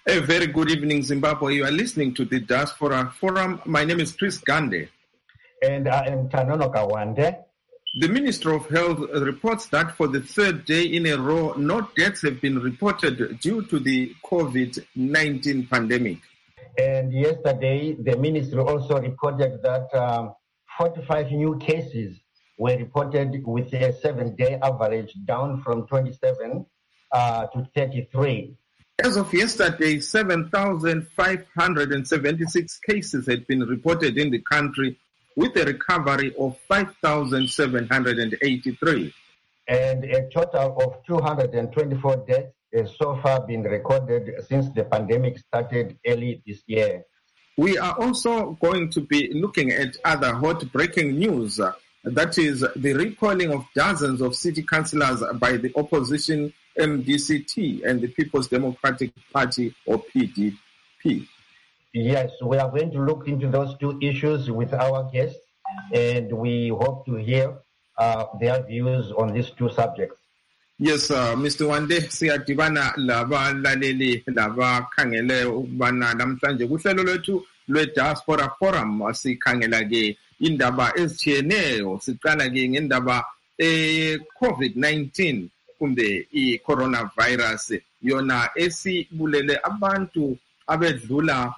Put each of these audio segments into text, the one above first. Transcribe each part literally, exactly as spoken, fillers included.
A very good evening, Zimbabwe. You are listening to the Diaspora Forum. My name is Chris Gande. And I am Tanono Kawande. The Minister of Health reports that for the third day in a row, no deaths have been reported due to the COVID nineteen pandemic. And yesterday, the ministry also reported that um, forty-five new cases were reported with a seven-day average down from twenty-seven uh, to thirty-three. As of yesterday, seven thousand five hundred seventy-six cases had been reported in the country, with a recovery of five thousand seven hundred eighty-three. And a total of two hundred twenty-four deaths has so far been recorded since the pandemic started early this year. We are also going to be looking at other hot breaking news. Uh, that is the recalling of dozens of city councillors by the opposition M D C T and the People's Democratic Party, or P D P. Yes, we are going to look into those two issues with our guests, and we hope to hear uh, their views on these two subjects. Yes, uh, Mister Wande, siyadibana laba laleli laba khangele ukubana namhlanje kuhlelo lwethu lwe-Diaspora Forum sikhangela ke indaba ezitshiyeneyo. Siqala ke ngendaba e-COVID nineteen kumbe i-coronavirus yona esibulele abantu abedlula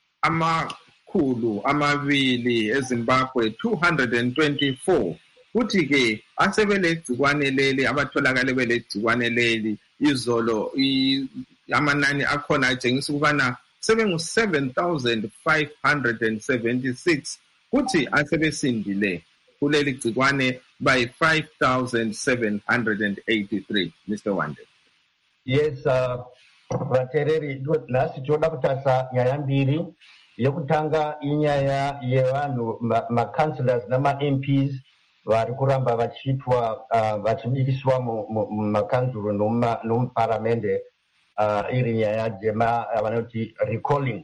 amakhulu amabili eZimbabwe two hundred twenty-four. Kuthi ke asebelegcikwane leli abatholakale belegcikwane leli izolo amanani akhona atshengisa ukubana sebengu seven thousand five hundred seventy-six. Kuthi asebesindile kuleli gcikwane by five thousand seven hundred eighty-three. Mister Wande. Yes, uh, vatereri lasi toda kutasa nyaya mbiri yekutanga inyaya yevanhu ma-councillors nama-M Ps vari kuramba vachiitwa vachibikiswa mumakanzuro nomuparamende iri nyaya dzema vanoti recalling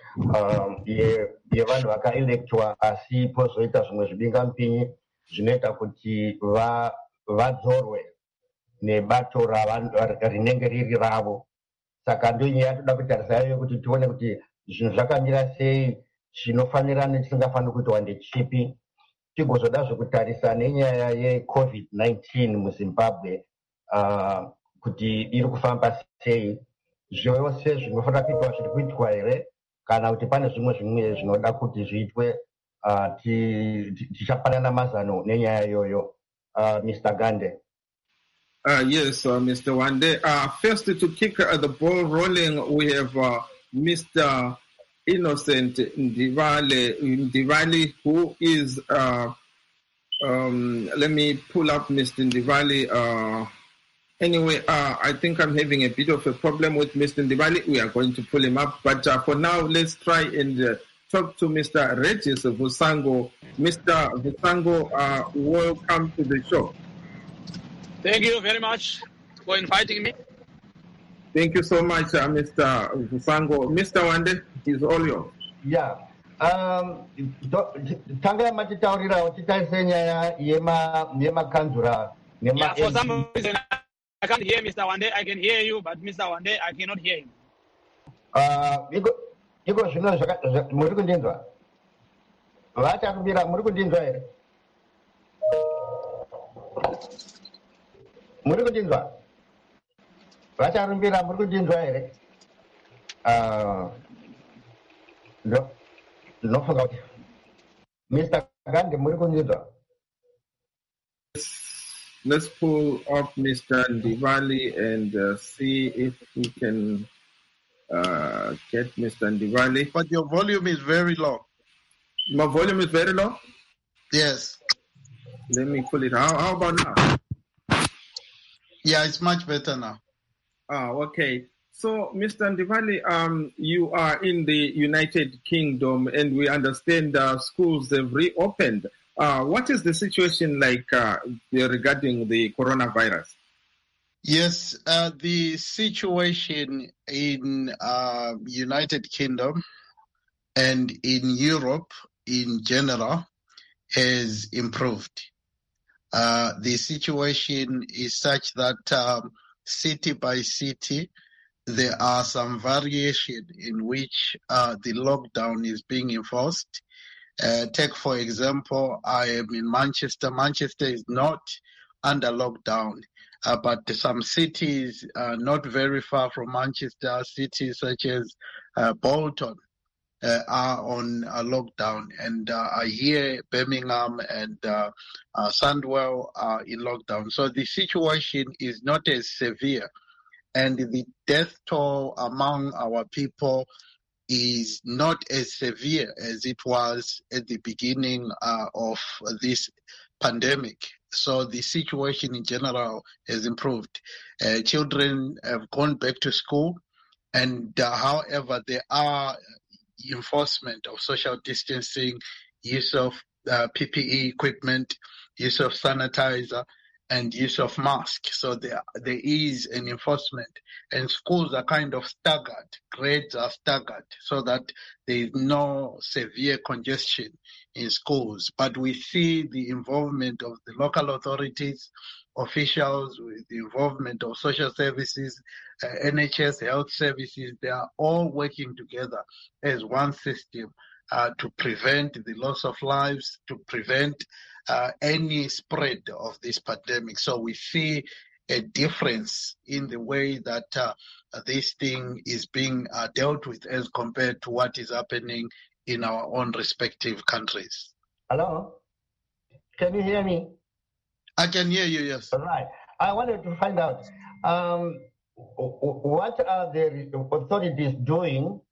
yevanhu vakaelektwa asi pozoita zvimwe zvibingamupinyi zvinoita kuti vadzorwe nebato rinenge riri ravo. Saka ndonyaya toda kutarisa iyo kuti tione kuti zvinhu zvakamira sei, chinofanira nechisingafaniri kuitwa ndechipi, tigozodazve kutarisa nenyaya yeCovid nineteen muZimbabwe uh, kuti iri kufamba sei, zvose zvinofanira kuitwa zviri kuitwa here kana kuti pane zvimwe zvimwe zvinoda kuti zviitwe. uh, tichapanana mazano nenyaya iyoyo. uh, Mister Gande. Uh, yes, uh, Mister Wande. Uh, first, to kick uh, the ball rolling, we have uh, Mister Innocent Ndivale, Ndivale, who is, uh, um, let me pull up Mister Ndivale. Uh, anyway, uh, I think I'm having a bit of a problem with Mister Ndivale. We are going to pull him up. But uh, for now, let's try and uh, talk to Mister Regis Vusango. Mister Vusango, uh, welcome to the show. Thank you very much for inviting me. Thank you so much, uh, Mister Vusango. Mister Wande, is all yours. Yeah. Um, tanga matitaurira utitaise nyaya yema yema kanzura. Yeah, for some reason I can't hear Mister Wande. I can hear you, but Mister Wande, I cannot hear him. Uh, iko iko zvino zvaka muri kundinzwa. Vacha kubira muri kundinzwa here. Muri kundinzwa. Vacha rumbira muri kundinzwa here. Uh, no, no forgot. Mister Gande, muri kundinzwa. Let's pull up Mister Ndivale and uh, see if we can uh, get Mister Ndivale. But your volume is very low. My volume is very low? Yes. Let me pull it. How, how about now? Yeah, it's much better now. Ah, okay. So, Mister Ndivale, um, you are in the United Kingdom, and we understand uh, schools have reopened. Uh, what is the situation like uh, regarding the coronavirus? Yes, uh, the situation in uh, United Kingdom and in Europe in general has improved. Uh, the situation is such that um, city by city, there are some variation in which uh, the lockdown is being enforced. Uh, take, for example, I am in Manchester. Manchester is not under lockdown, uh, but some cities uh, not very far from Manchester, cities such as uh, Bolton, uh, are on a lockdown. And uh, I hear Birmingham and uh, uh, Sandwell are in lockdown. So the situation is not as severe. And the death toll among our people is not as severe as it was at the beginning uh, of this pandemic. So the situation in general has improved. Uh, children have gone back to school, and uh, however, there are enforcement of social distancing, use of uh, P P E equipment, use of sanitizer, and use of masks. So there, there is an enforcement, and schools are kind of staggered, grades are staggered, so that there is no severe congestion in schools. But we see the involvement of the local authorities, officials, with the involvement of social services, uh, N H S, health services. They are all working together as one system uh, to prevent the loss of lives, to prevent Uh, any spread of this pandemic. So we see a difference in the way that uh, this thing is being uh, dealt with as compared to what is happening in our own respective countries. Hello? Can you hear me? I can hear you, yes. All right. I wanted to find out um, what are the authorities doing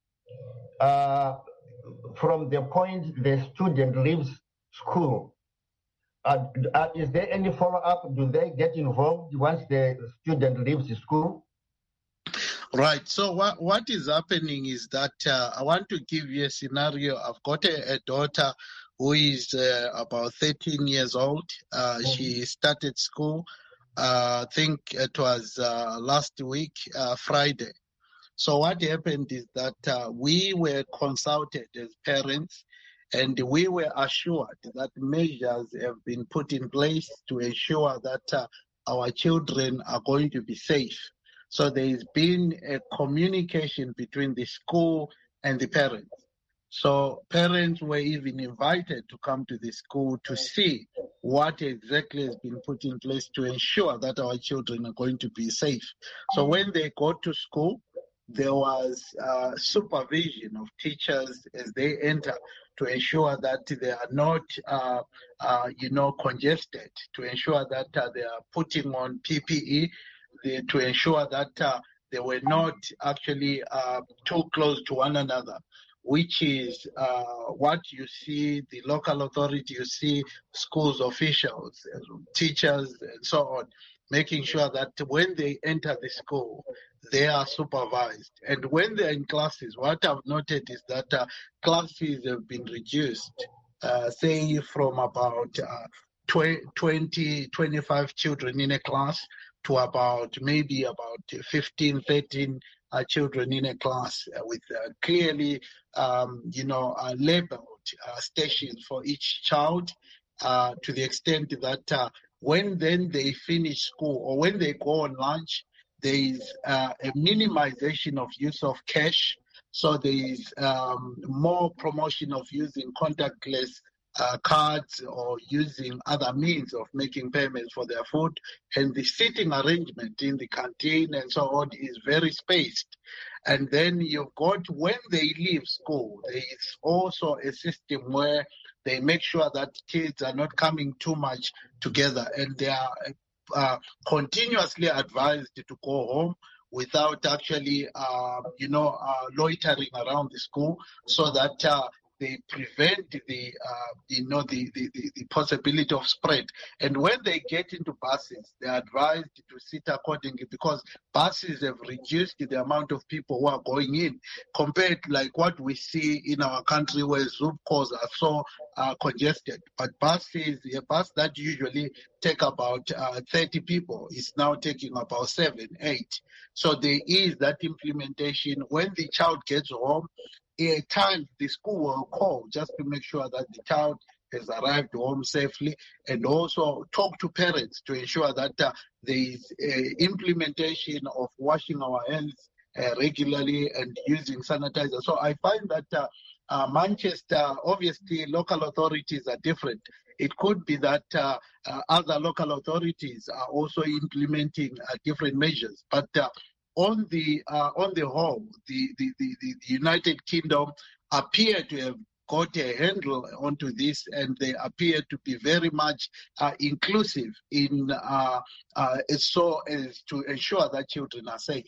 uh, from the point the student leaves school? Uh, uh, is there any follow-up? Do they get involved once the student leaves the school? Right. So what what is happening is that uh, I want to give you a scenario. I've got a, a daughter who is uh, about thirteen years old. Uh, mm-hmm. She started school, uh, I think it was uh, last week, uh, Friday. So what happened is that uh, we were consulted as parents, and we were assured that measures have been put in place to ensure that uh, our children are going to be safe. So there has been a communication between the school and the parents. So parents were even invited to come to the school to see what exactly has been put in place to ensure that our children are going to be safe. So when they go to school, there was uh, supervision of teachers as they enter to ensure that they are not, uh, uh, you know, congested, to ensure that uh, they are putting on P P E, the, to ensure that uh, they were not actually uh, too close to one another, which is uh, what you see the local authority, you see schools officials, teachers, and so on, making sure that when they enter the school, they are supervised. And when they're in classes, what I've noted is that uh, classes have been reduced, uh, say from about uh, twenty, twenty-five children in a class to about maybe about fifteen, thirteen uh, children in a class uh, with uh, clearly, um, you know, uh, labeled uh, stations for each child, uh, to the extent that uh, when then they finish school or when they go on lunch, there is uh, a minimization of use of cash. So there is um, more promotion of using contactless uh, cards or using other means of making payments for their food. And the seating arrangement in the canteen and so on is very spaced. And then you've got, when they leave school, there is also a system where they make sure that kids are not coming too much together, and they are uh, continuously advised to go home without actually, uh, you know, uh, loitering around the school, so that uh, they prevent the, uh, you know, the, the, the, the possibility of spread. And when they get into buses, they're advised to sit accordingly, because buses have reduced the amount of people who are going in compared to like what we see in our country where Zoom calls are so uh, congested. But buses, a bus that usually take about uh, thirty people is now taking about seven, eight. So there is that implementation. When the child gets home, at times the school will call just to make sure that the child has arrived home safely, and also talk to parents to ensure that uh, there is uh, implementation of washing our hands uh, regularly and using sanitizer. So I find that uh, uh, Manchester, obviously, local authorities are different. It could be that uh, uh, other local authorities are also implementing uh, different measures, but uh, on the uh, on the whole, the, the, the, the United Kingdom appear to have got a handle onto this, and they appear to be very much uh, inclusive in uh, uh, so as to ensure that children are safe.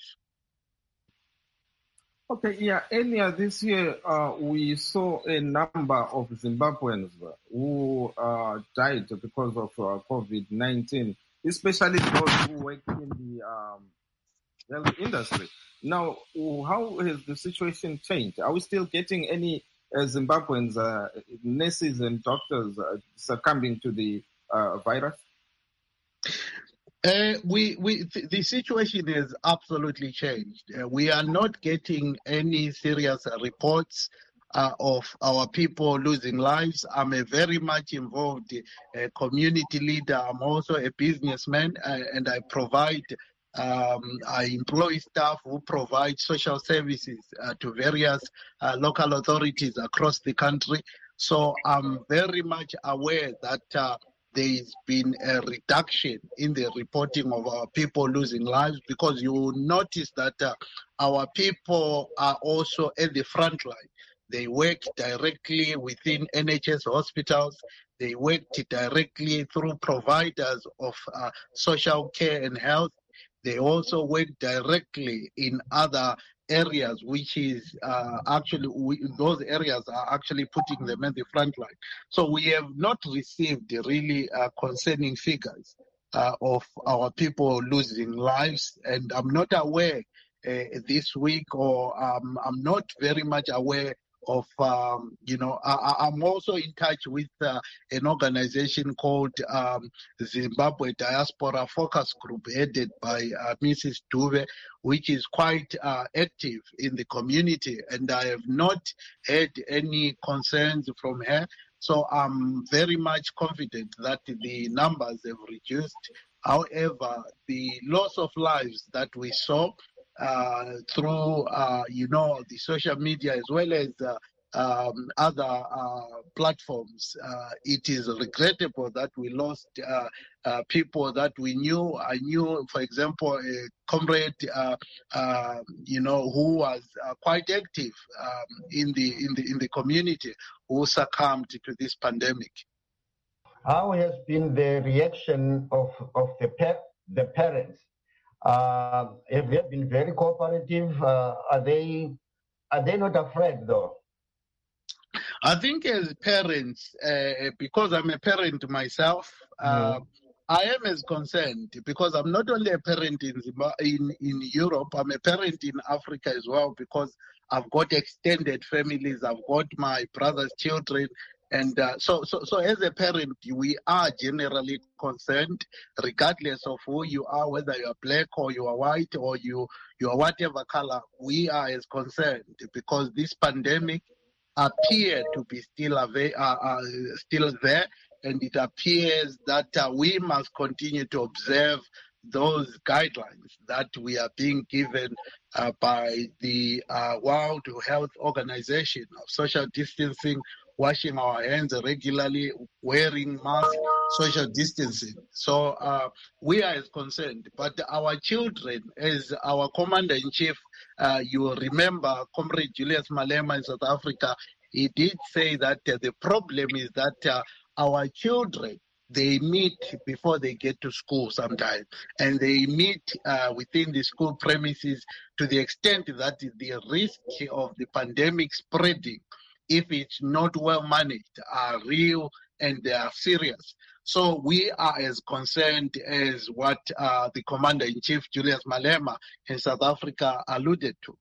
Okay, yeah, earlier this year, uh, we saw a number of Zimbabweans who uh, died because of uh, COVID nineteen, especially those who work in the um, health industry. Now, how has the situation changed? Are we still getting any uh, Zimbabweans, uh, nurses and doctors uh, succumbing to the uh, virus? Uh, we, we, th- the situation has absolutely changed. Uh, we are not getting any serious uh, reports uh, of our people losing lives. I'm a very much involved uh, community leader. I'm also a businessman, uh, and I provide, um, I employ staff who provide social services uh, to various uh, local authorities across the country. So I'm very much aware that uh, there's been a reduction in the reporting of our people losing lives, because you will notice that uh, our people are also at the front line. They work directly within N H S hospitals. They work directly through providers of uh, social care and health. They also work directly in other areas, which is uh, actually, we, those areas are actually putting them at the front line. So we have not received really uh, concerning figures uh, of our people losing lives, and I'm not aware uh, this week, or um, I'm not very much aware of, um, you know, I, I'm also in touch with uh, an organization called um, Zimbabwe Diaspora Focus Group, headed by uh, Missus Dube, which is quite uh, active in the community, and I have not had any concerns from her. So I'm very much confident that the numbers have reduced. However, the loss of lives that we saw uh, through, uh, you know, the social media as well as uh, um, other uh, platforms, uh, it is regrettable that we lost uh, uh, people that we knew. I knew, for example, a comrade, uh, uh, you know, who was uh, quite active um, in the in the in the community, who succumbed to this pandemic. How has been the reaction of of the pa- the parents? Uh, have they been very cooperative? Uh, are they are they not afraid though? I think as parents, uh, because I'm a parent myself, uh, mm. I am as concerned, because I'm not only a parent in, in in Europe, I'm a parent in Africa as well, because I've got extended families, I've got my brother's children. And uh, so, so, so as a parent, we are generally concerned, regardless of who you are, whether you are black or you are white or you, you are whatever color, we are as concerned, because this pandemic appear to be still uh, uh, still there, and it appears that uh, we must continue to observe those guidelines that we are being given uh, by the uh, World Health Organization of social distancing, washing our hands regularly, wearing masks, social distancing. So uh, we are as concerned. But our children, as our commander-in-chief, uh, you will remember, Comrade Julius Malema in South Africa, he did say that uh, the problem is that uh, our children, they meet before they get to school sometimes, and they meet uh, within the school premises to the extent that the risk of the pandemic spreading, if it's not well managed, are real and they are serious. So we are as concerned as what uh, the Commander-in-Chief, Julius Malema, in South Africa alluded to.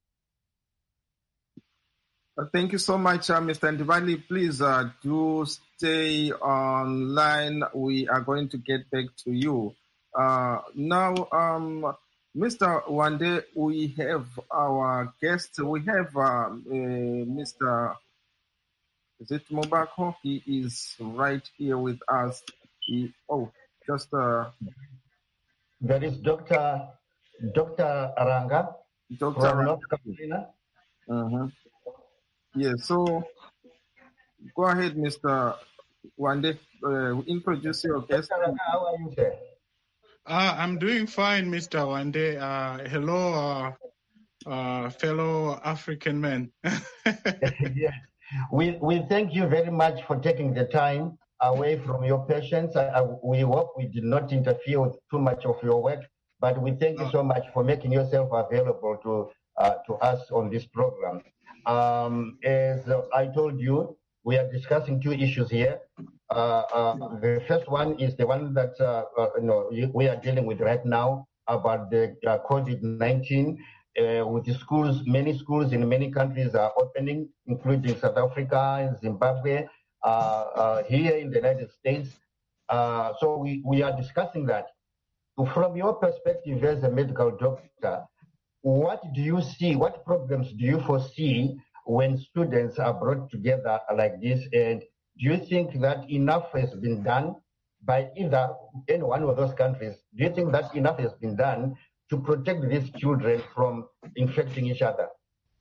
Uh, thank you so much, uh, Mister Ndivali. Please uh, do stay online. We are going to get back to you. Uh, now, um, Mister Wande, we have our guest. We have uh, uh, Mister Is it Mobako? He is right here with us. He, oh, just... Uh... There is Doctor Doctor Aranga. Doctor from North Carolina. Uh-huh. Yeah, so go ahead, Mister Wande. Uh, introduce your guest. Doctor Ranga, how are you, sir? Uh, I'm doing fine, Mister Wande. Uh, hello, uh, uh, fellow African men. Yes. We, we thank you very much for taking the time away from your patients. I, I, we hope we did not interfere with too much of your work, but we thank you so much for making yourself available to uh, to us on this program. Um, as I told you, we are discussing two issues here. Uh, uh, the first one is the one that uh, uh, you know, we are dealing with right now about the uh, COVID nineteen. Uh, with the schools, many schools in many countries are opening, including South Africa, Zimbabwe, uh, uh, here in the United States. Uh, so we, we are discussing that. From your perspective as a medical doctor, what do you see, what problems do you foresee when students are brought together like this? And do you think that enough has been done by either any one of those countries? Do you think that enough has been done to protect these children from infecting each other?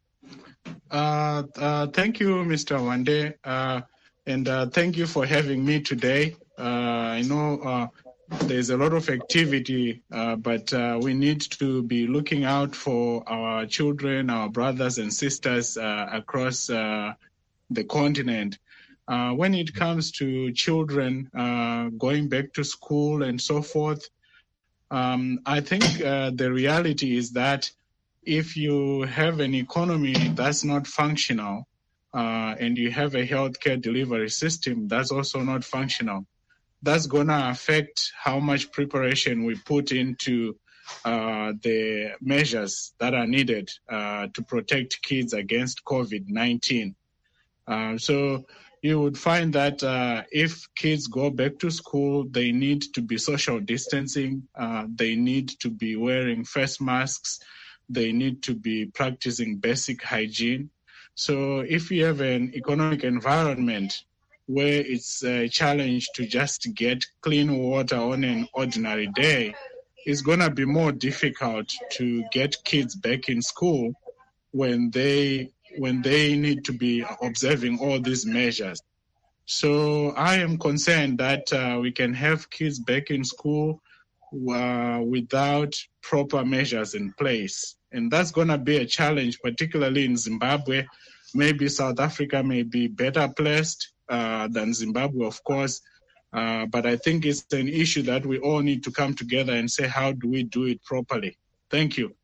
Uh, uh, thank you, Mister Wande, uh, and uh, thank you for having me today. Uh, I know uh, there's a lot of activity, uh, but uh, we need to be looking out for our children, our brothers and sisters uh, across uh, the continent. Uh, when it comes to children uh, going back to school and so forth, Um, I think uh, the reality is that if you have an economy that's not functional uh, and you have a healthcare delivery system that's also not functional, that's going to affect how much preparation we put into uh, the measures that are needed uh, to protect kids against COVID nineteen. Uh, so you would find that uh, if kids go back to school, they need to be social distancing, uh, they need to be wearing face masks, they need to be practicing basic hygiene. So if you have an economic environment where it's a challenge to just get clean water on an ordinary day, it's going to be more difficult to get kids back in school when they when they need to be observing all these measures. So I am concerned that uh, we can have kids back in school uh, without proper measures in place. And that's going to be a challenge, particularly in Zimbabwe. Maybe South Africa may be better placed uh, than Zimbabwe, of course. Uh, but I think it's an issue that we all need to come together and say, how do we do it properly? Thank you.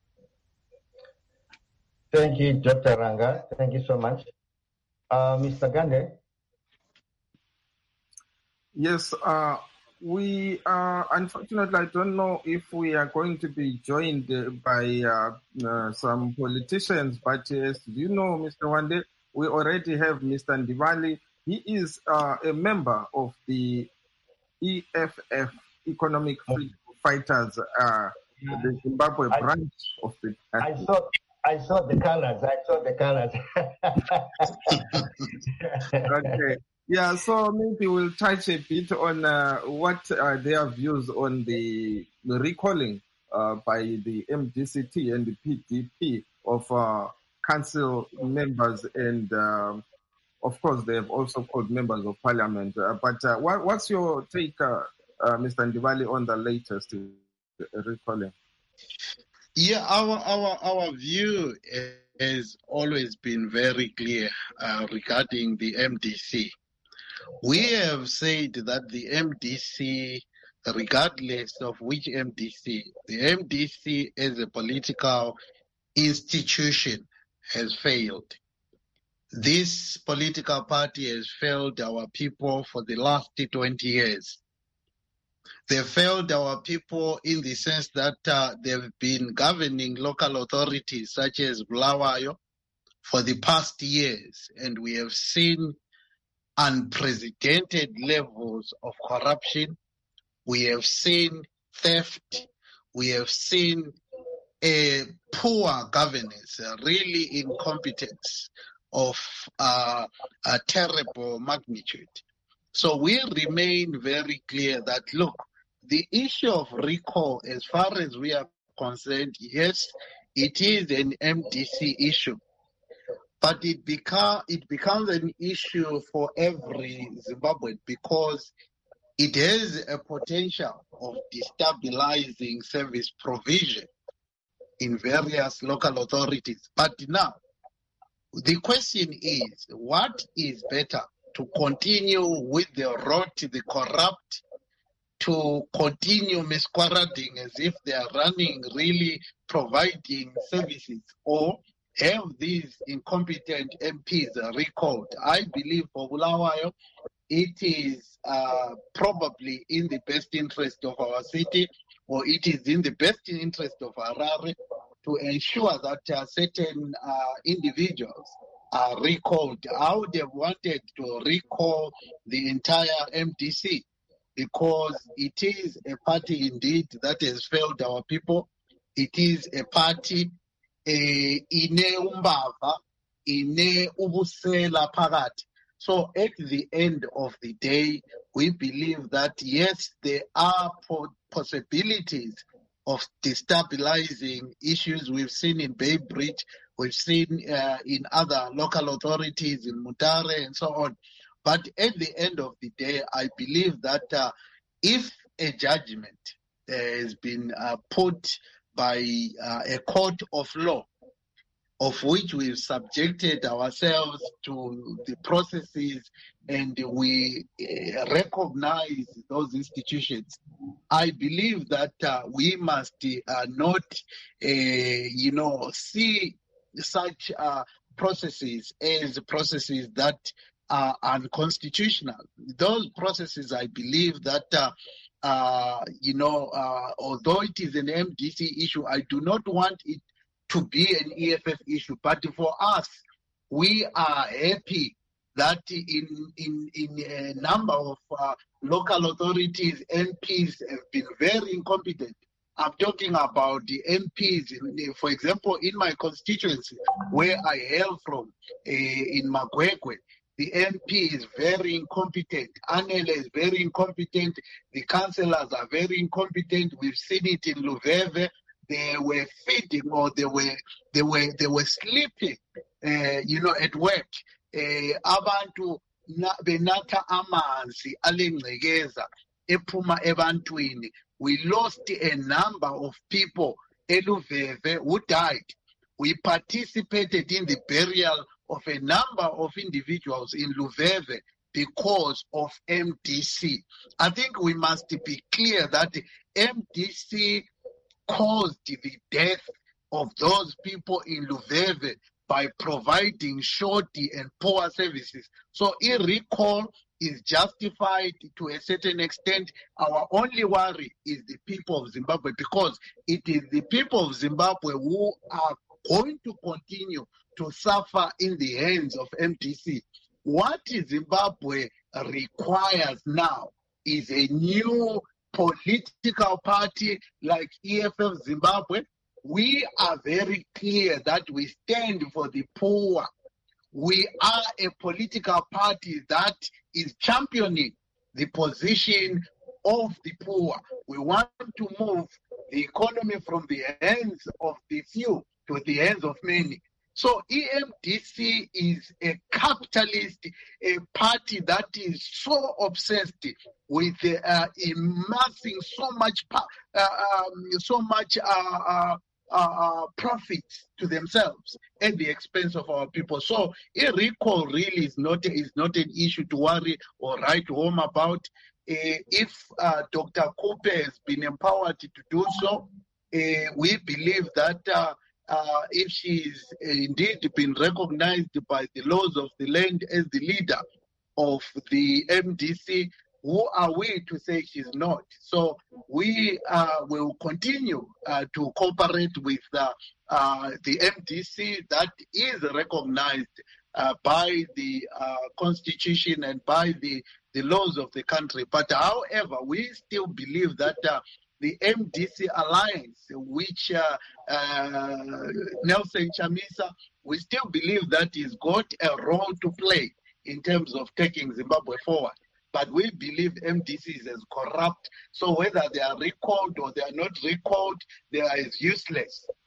Thank you, Doctor Ranga. Thank you so much. Uh, Mister Gande? Yes, uh, we uh, unfortunately, I don't know if we are going to be joined by uh, uh, some politicians, but yes, do you know, Mister Wande, we already have Mister Ndivali. He is uh, a member of the E F F, Economic Freedom Fighters, uh, the Zimbabwe I, branch of the I saw I saw the colors. I saw the colors. Okay. Yeah, so maybe we'll touch a bit on uh, what are their views on the, the recalling uh, by the M D C T and the P D P of uh, council members, and uh, of course they have also called members of parliament. Uh, but uh, what, what's your take, uh, uh, Mister Ndivali, on the latest uh, recalling? Yeah, our our our view has always been very clear uh, regarding the M D C. We have said that the M D C, regardless of which M D C, the M D C as a political institution has failed. This political party has failed our people for the last twenty years. They failed our people in the sense that uh, they've been governing local authorities such as Bulawayo for the past years, and we have seen unprecedented levels of corruption. We have seen theft. We have seen a poor governance, a really incompetence of uh, a terrible magnitude. So we remain very clear that, look, the issue of recall, as far as we are concerned, yes, it is an M D C issue. But it, beca- it becomes an issue for every Zimbabwean because it has a potential of destabilizing service provision in various local authorities. But now, the question is, what is better, to continue with the rot, the corrupt, to continue misquarading as if they are running, really providing services, or have these incompetent M Ps recalled? I believe for Bulawayo, it is uh, probably in the best interest of our city, or it is in the best interest of Harare to ensure that uh, certain uh, individuals are recalled. I would have wanted to recall the entire M D C because it is a party indeed that has failed our people. It is a party eh, ine umbava, ine ubusela phakathi. So at the end of the day, we believe that yes, there are po- possibilities of destabilizing issues we've seen in Bay Bridge, we've seen uh, in other local authorities in Mutare and so on. But at the end of the day, I believe that uh, if a judgment uh, has been uh, put by uh, a court of law, of which we've subjected ourselves to the processes and we uh, recognize those institutions, I believe that uh, we must uh, not, uh, you know, see such uh, processes as processes that are unconstitutional. Those processes, I believe that, uh, uh, you know, uh, although it is an M D C issue, I do not want it to be an E F F issue. But for us, we are happy that in in in a number of uh, local authorities, M Ps have been very incompetent. I'm talking about the M Ps, in, for example, in my constituency, where I hail from, uh, in Magwekwe, the M P is very incompetent. Anele is very incompetent. The councillors are very incompetent. We've seen it in Luveve. They were feeding, or they were they were they were sleeping, uh, you know, at work. Uh, abantu benatha amanzi alengcekeza ephuma ebantwini. We lost a number of people eLuveve who died. We participated in the burial of a number of individuals in Luveve because of M D C. I think we must be clear that M D C caused the death of those people in Luveve by providing shoddy and poor services. So a recall is justified to a certain extent. Our only worry is the people of Zimbabwe, because it is the people of Zimbabwe who are going to continue to suffer in the hands of M D C. What Zimbabwe requires now is a new political party like E F F Zimbabwe. We are very clear that we stand for the poor. We are a political party that is championing the position of the poor. We want to move the economy from the hands of the few to the hands of many. So E M D C is a capitalist, a party that is so obsessed with uh, amassing so much, uh, um, so much uh, uh, uh, profits to themselves at the expense of our people. So a recall really is not is not an issue to worry or write home about. Uh, if uh, Doctor Kupe has been empowered to do so, uh, we believe that. Uh, Uh, if she's indeed been recognized by the laws of the land as the leader of the M D C, who are we to say she's not? So we uh, will continue uh, to cooperate with uh, uh, the M D C that is recognized uh, by the uh, Constitution and by the, the laws of the country. But however, we still believe that uh, the M D C alliance, which uh, uh, Nelson Chamisa, we still believe that he's got a role to play in terms of taking Zimbabwe forward. But we believe M D C is as corrupt. So whether they are recalled or they are not recalled, they are as useless.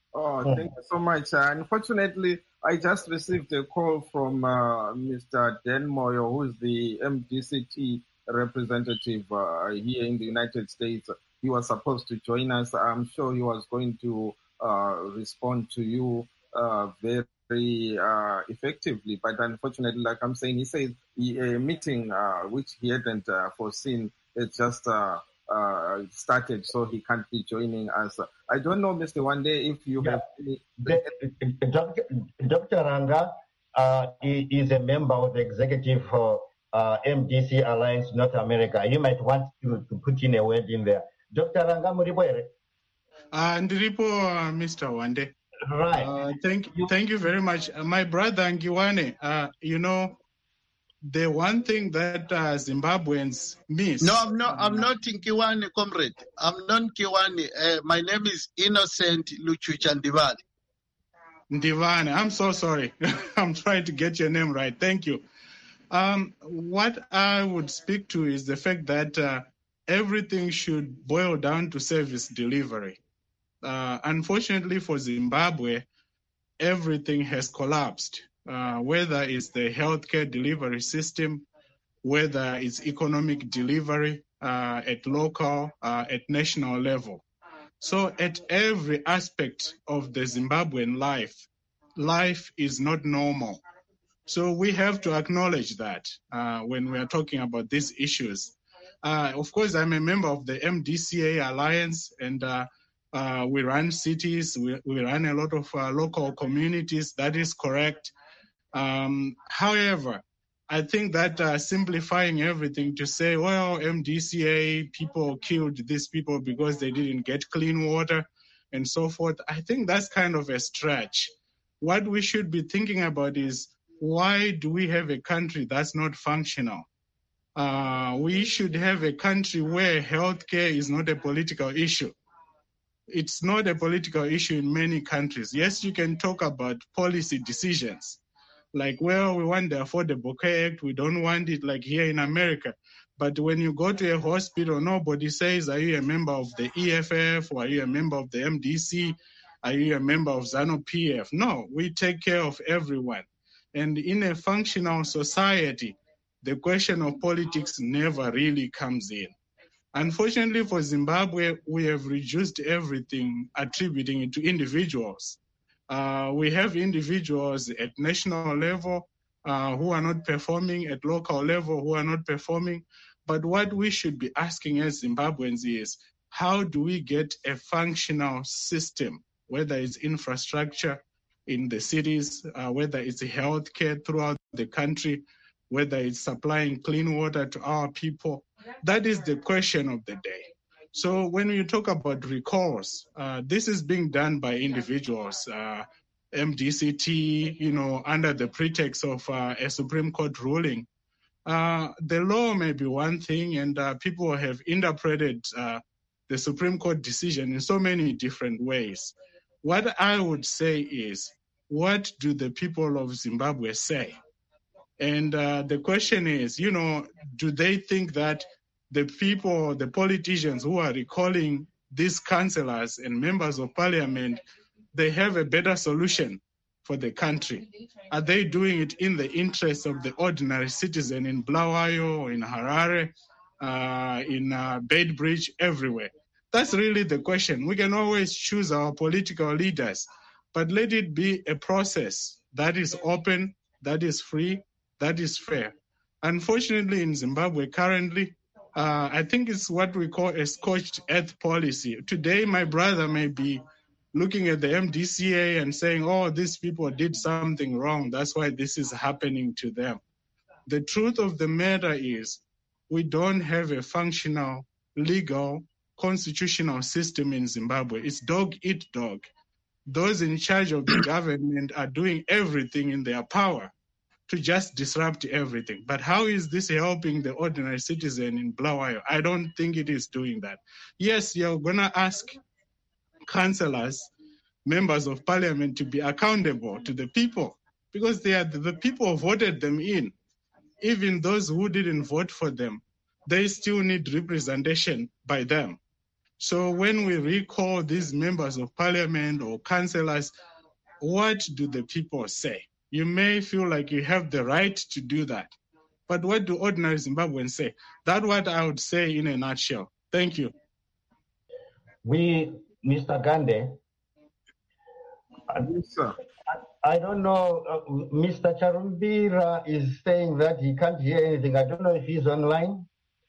Oh, thank you so much. Uh, unfortunately, I just received a call from uh, Mister Dan Moyo, who is the M D C T representative uh, here in the United States. He was supposed to join us. I'm sure he was going to uh, respond to you uh, very uh, effectively. But unfortunately, like I'm saying, he said he, a meeting uh, which he hadn't uh, foreseen, it just uh, uh, started, so he can't be joining us. I don't know, Mister Wande, if you Yeah. have any... The, Doctor Doctor Ranga uh, is a member of the executive for uh, M D C Alliance North America. You might want to, to put in a word in there. Doctor Ranga Muribwere. Uh, Ndiripo, uh, Mister Wande. Right. Uh, thank, thank you very much. Uh, my brother Ngiwane, uh, you know, the one thing that uh, Zimbabweans miss. No, I'm not. I'm not in Kiwani, comrade. I'm not Kiwani. Uh, my name is Innocent Luchucha Ndivane. Ndivane, I'm so sorry. I'm trying to get your name right. Thank you. Um, what I would speak to is the fact that uh, everything should boil down to service delivery. Uh, unfortunately for Zimbabwe, everything has collapsed. Uh, whether it's the healthcare delivery system, whether it's economic delivery uh, at local, uh, at national level. So at every aspect of the Zimbabwean life, life is not normal. So we have to acknowledge that uh, when we are talking about these issues. Uh, of course, I'm a member of the M D C A Alliance, and uh, uh, we run cities, we, we run a lot of uh, local communities. That is correct. Um, however, I think that uh, simplifying everything to say, well, M D C A people killed these people because they didn't get clean water and so forth, I think that's kind of a stretch. What we should be thinking about is, why do we have a country that's not functional? Uh, we should have a country where healthcare is not a political issue. It's not a political issue in many countries. Yes, you can talk about policy decisions. Like, well, we want the Affordable Care Act. We don't want it like here in America. But when you go to a hospital, nobody says, are you a member of the E F F? Or are you a member of the M D C? Are you a member of ZANU-P F? No, we take care of everyone. And in a functional society, the question of politics never really comes in. Unfortunately for Zimbabwe, we have reduced everything, attributing it to individuals. Uh, we have individuals at national level uh, who are not performing, at local level who are not performing. But what we should be asking as Zimbabweans is, how do we get a functional system, whether it's infrastructure in the cities, uh, whether it's healthcare throughout the country, whether it's supplying clean water to our people? That is the question of the day. So when you talk about recalls, uh, this is being done by individuals, uh, M D C T, you know, under the pretext of uh, a Supreme Court ruling. Uh, the law may be one thing, and uh, people have interpreted uh, the Supreme Court decision in so many different ways. What I would say is, what do the people of Zimbabwe say? And uh, the question is, you know, do they think that the people, the politicians who are recalling these councillors and members of parliament, they have a better solution for the country? Are they doing it in the interest of the ordinary citizen in Bulawayo, in Harare, uh, in uh, Beitbridge, everywhere? That's really the question. We can always choose our political leaders, but let it be a process that is open, that is free, that is fair. Unfortunately, in Zimbabwe currently, uh, I think it's what we call a scorched earth policy. Today, my brother may be looking at the M D C A and saying, oh, these people did something wrong. That's why this is happening to them. The truth of the matter is, we don't have a functional, legal, constitutional system in Zimbabwe. It's dog eat dog. Those in charge of the government are doing everything in their power to just disrupt everything. But how is this helping the ordinary citizen in Bulawayo? I don't think it is doing that. Yes, you're going to ask councillors, members of parliament, to be accountable to the people, because they are the people who voted them in. Even those who didn't vote for them, they still need representation by them. So when we recall these members of parliament or councillors, what do the people say? You may feel like you have the right to do that. But what do ordinary Zimbabweans say? That's what I would say in a nutshell. Thank you. We, Mister Gande, Yes, sir. I don't know, uh, Mister Charumbira is saying that he can't hear anything. I don't know if he's online.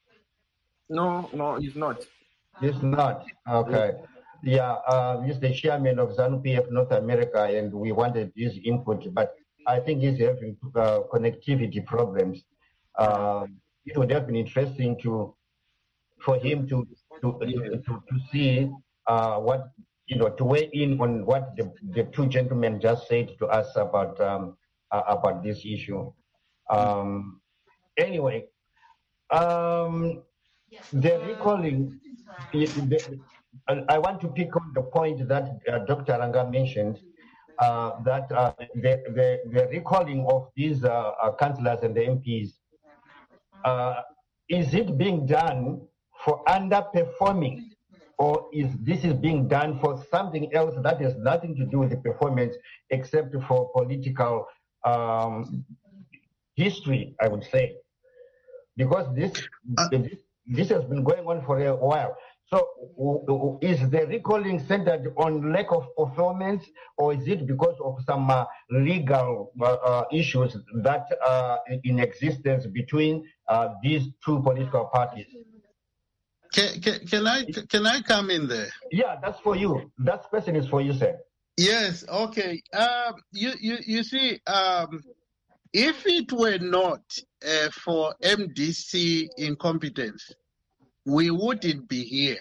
No, no, he's not. He's not. Okay. Yeah, uh, he's the chairman of ZANU P F North America, and we wanted his input, but I think he's having uh, connectivity problems. Uh, it would have been interesting to for him to to to, to see uh, what you know to weigh in on what the, the two gentlemen just said to us about um, uh, about this issue. Um, anyway, um, the recalling. The, I want to pick on the point that uh, Doctor Ranga mentioned, uh, that uh, the, the, the recalling of these uh, uh, councillors and the M Ps, uh, is it being done for underperforming, or is this is being done for something else that has nothing to do with the performance except for political um, history, I would say? Because this, uh, this, this has been going on for a while. So is the recalling centered on lack of performance, or is it because of some uh, legal uh, uh, issues that are in existence between uh, these two political parties? Can, can, can I can I come in there? Yeah, that's for you. That question is for you, sir. Yes. Okay. Um, you you you see, um, if it were not uh, for M D C incompetence, we wouldn't be here.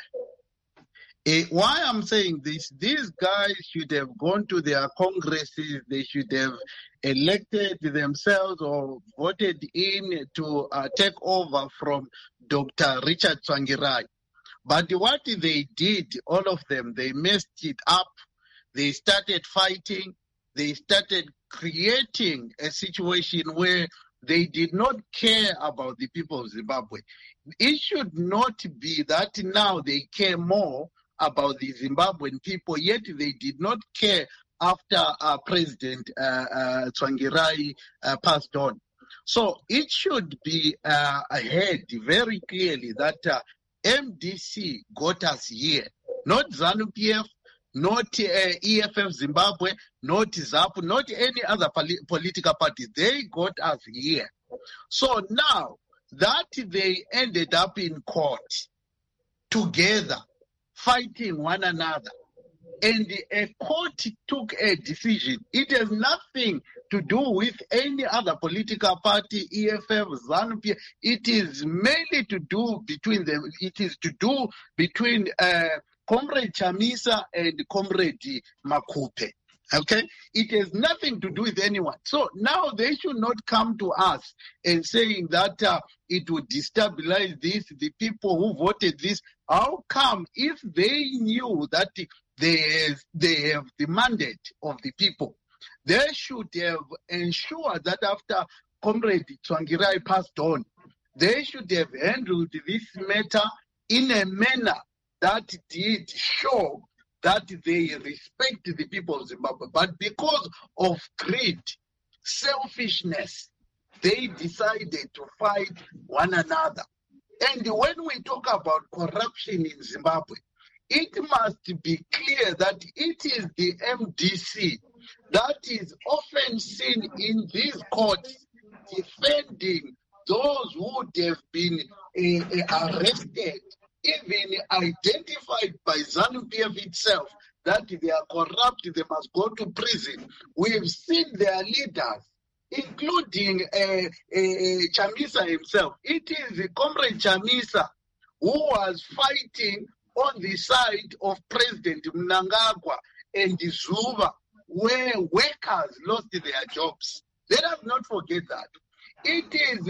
Uh, why I'm saying this, these guys should have gone to their congresses, they should have elected themselves or voted in to uh, take over from Doctor Richard Tsvangirai. But what they did, all of them, they messed it up. They started fighting. They started creating a situation where they did not care about the people of Zimbabwe. It should not be that now they care more about the Zimbabwean people, yet they did not care after uh, President uh, uh, Tsvangirai uh, passed on. So it should be uh, ahead very clearly that uh, M D C got us here, not ZANU P F, not uh, E F F Zimbabwe, not ZAPU, not any other poli- political party. They got us here. So now that they ended up in court together, fighting one another, and a court took a decision. It has nothing to do with any other political party, E F F, ZANU P F. It is mainly to do between them. It is to do between uh, Comrade Chamisa and Comrade Makupe. Okay? It has nothing to do with anyone. So now they should not come to us and saying that uh, it would destabilize this, the people who voted this. How come if they knew that they, they have the mandate of the people, they should have ensured that after Comrade Tsvangirai passed on, they should have handled this matter in a manner that did show that they respect the people of Zimbabwe. But because of greed, selfishness, they decided to fight one another. And when we talk about corruption in Zimbabwe, it must be clear that it is the M D C that is often seen in these courts defending those who would have been uh, arrested, even identified by ZANU P F itself, that they are corrupt, they must go to prison. We've seen their leaders, including uh, uh, Chamisa himself. It is Comrade Chamisa who was fighting on the side of President Mnangagwa and Zuba, where workers lost their jobs. Let us not forget that. It is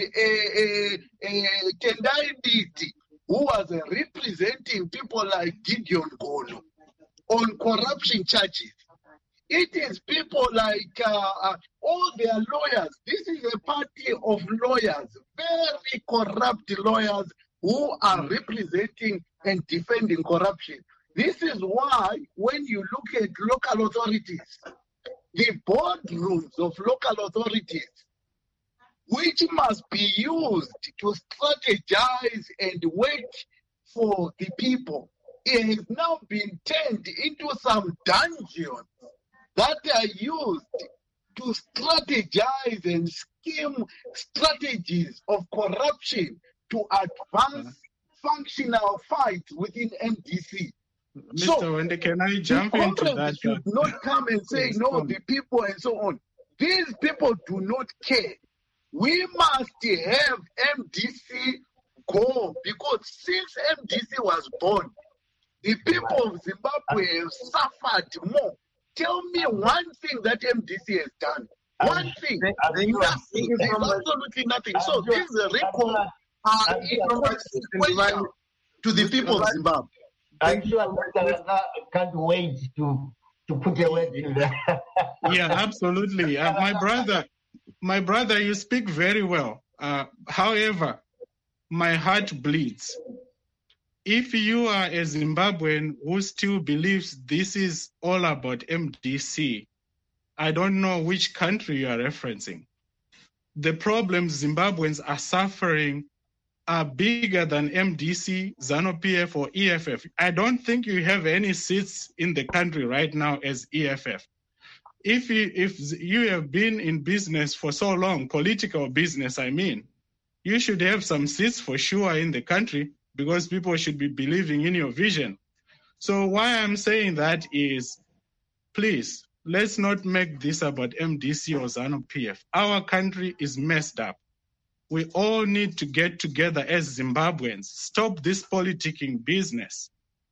a, a, a Tendai Nditi who was uh, representing people like Gideon Golo on corruption charges. It is people like uh, uh, all their lawyers. This is a party of lawyers, very corrupt lawyers, who are representing and defending corruption. This is why when you look at local authorities, the boardrooms of local authorities, which must be used to strategize and work for the people, it has now been turned into some dungeons that are used to strategize and scheme strategies of corruption to advance functional fights within M D C. Mister So, Wende, can I jump the into that? Congress should not come and say, Yes, no, come. the people and so on. These people do not care. We must have M D C go, because since M D C was born, the people of Zimbabwe have suffered more. Tell me one thing that M D C has done. One thing. Nothing. There's absolutely nothing. So these recalls are inconsequential to the people of Zimbabwe. I'm sure Doctor Raza can't wait to to put a word in there. Yeah, absolutely. Uh, my brother, my brother, you speak very well. Uh, however, my heart bleeds. If you are a Zimbabwean who still believes this is all about M D C, I don't know which country you are referencing. The problems Zimbabweans are suffering are bigger than M D C, ZANU-P F, or E F F. I don't think you have any seats in the country right now as E F F. If you, if you have been in business for so long, political business, I mean, you should have some seats for sure in the country, because people should be believing in your vision. So why I'm saying that is, please, let's not make this about M D C or ZANU-P F. Our country is messed up. We all need to get together as Zimbabweans. Stop this politicking business.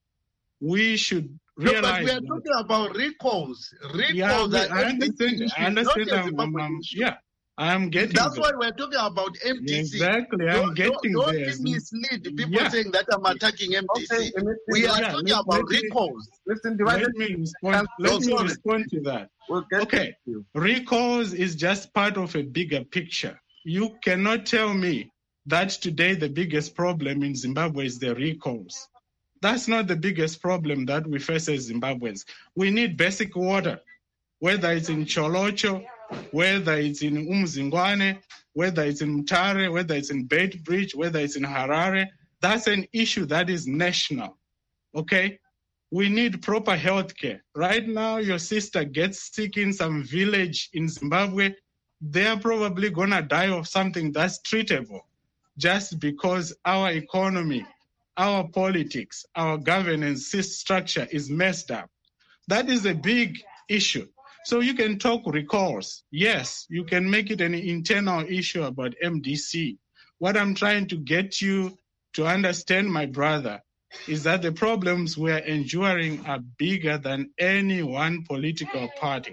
We should realize. No, but we are talking about recalls. Recalls. Yeah, that I understand. I understand. I'm, I'm, I'm, yeah, I'm getting. That's there. why we're talking about M D C. Exactly, I'm don't, getting don't, there. Don't mislead people Yeah. saying that I'm attacking M D C. Okay, we are yeah, talking let- about let me- recalls. Listen, Let divided. me respond. Let Oh, me sorry. respond to that. We'll get Okay. to you. Recalls is just part of a bigger picture. You cannot tell me that today the biggest problem in Zimbabwe is the recalls. That's not the biggest problem that we face as Zimbabweans. We need basic water, whether it's in Cholocho, whether it's in Umzingwane, whether it's in Mutare, whether it's in Beitbridge, whether it's in Harare. That's an issue that is national, okay? We need proper health care. Right now, your sister gets sick in some village in Zimbabwe. They're probably going to die of something that's treatable just because our economy, our politics, our governance structure is messed up. That is a big issue. So you can talk recalls. Yes, you can make it an internal issue about M D C. What I'm trying to get you to understand, my brother, is that the problems we're enduring are bigger than any one political party.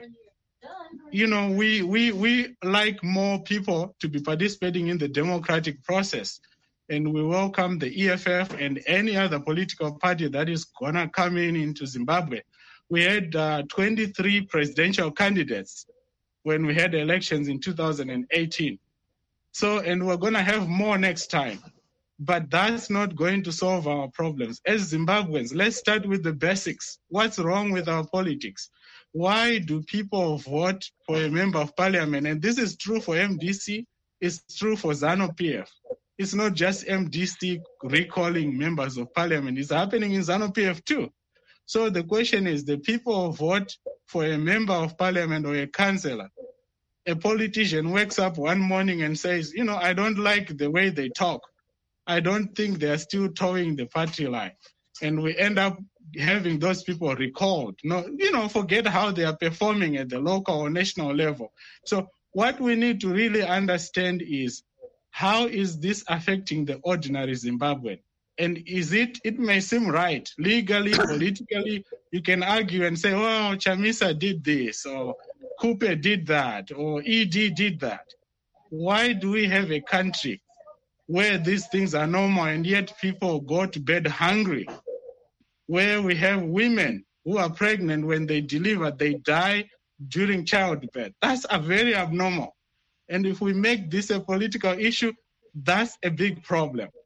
You know, we, we, we like more people to be participating in the democratic process. And we welcome the E F F and any other political party that is going to come in into Zimbabwe. We had uh, twenty-three presidential candidates when we had elections in two thousand eighteen. So, and we're going to have more next time. But that's not going to solve our problems. As Zimbabweans, let's start with the basics. What's wrong with our politics? Why do people vote for a member of parliament? And this is true for M D C, it's true for ZANU-P F. It's not just M D C recalling members of parliament. It's happening in ZANU-P F too. So the question is, the people vote for a member of parliament or a councillor. A politician wakes up one morning and says, you know, I don't like the way they talk. I don't think they're still towing the party line. And we end up having those people recalled. No, you know, forget how they are performing at the local or national level. So what we need to really understand is, how is this affecting the ordinary Zimbabwean? And is it, it may seem right, legally, politically, you can argue and say, oh, Chamisa did this, or Kupe did that, or E D did that. Why do we have a country where these things are normal and yet people go to bed hungry? Where we have women who are pregnant, when they deliver, they die during childbirth. That's a very abnormal. And if we make this a political issue, that's a big problem.